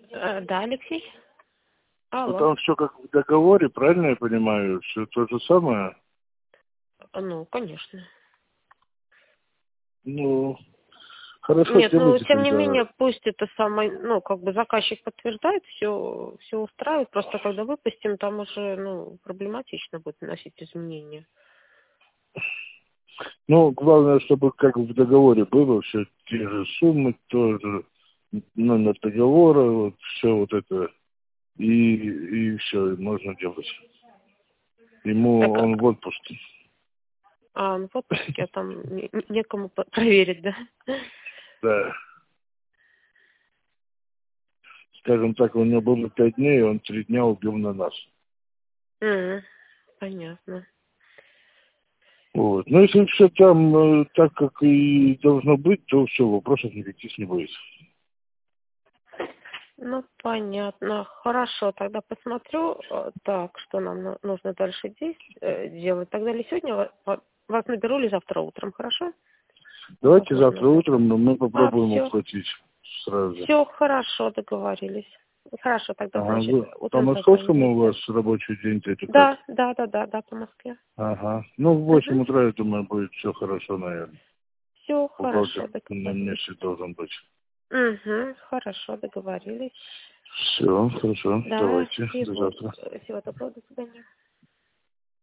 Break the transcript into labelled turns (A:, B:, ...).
A: Да, Алексей?
B: Ну
A: Алло.
B: там все как в договоре, правильно я понимаю? Все то же самое?
A: Ну, конечно.
B: Ну, хорошо,
A: Нет, ну,
B: делайте
A: тем не
B: тогда.
A: менее, пусть это самое, ну, как бы заказчик подтверждает, все устраивает, просто когда выпустим, там уже, ну, проблематично будет вносить изменения.
B: Ну, главное, чтобы как в договоре было, все те же суммы, тоже номер договора, вот все вот это, и все, можно делать. Ему
A: Так,
B: он в отпуске.
A: ну, в отпуске, а там некому проверить, да?
B: Да. Скажем так, у него было 5 дней, он 3 дня убил на нас.
A: Понятно.
B: Вот. Но если все там так, как и должно быть, то все, вопросов никаких не будет.
A: Ну, понятно. Хорошо, тогда посмотрю, так, что нам нужно дальше делать. Тогда ли сегодня вас наберу или завтра утром, хорошо?
B: Давайте
A: Возможно,
B: завтра
A: это.
B: утром, но мы попробуем
A: Все.
B: уплатить сразу.
A: Все хорошо, договорились. Хорошо, тогда,
B: Ага,
A: значит,
B: по
A: утром
B: московскому у
A: созвонимся.
B: вас рабочий день-то это как?
A: Да, по Москве.
B: Ага. Ну, в 8 утра, я думаю, будет все хорошо, наверное.
A: Все
B: Бухгалтер
A: хорошо,
B: на
A: договорились.
B: месте должен быть.
A: Хорошо, договорились.
B: Все, хорошо,
A: Да,
B: давайте, до завтра.
A: всего доброго, до свидания.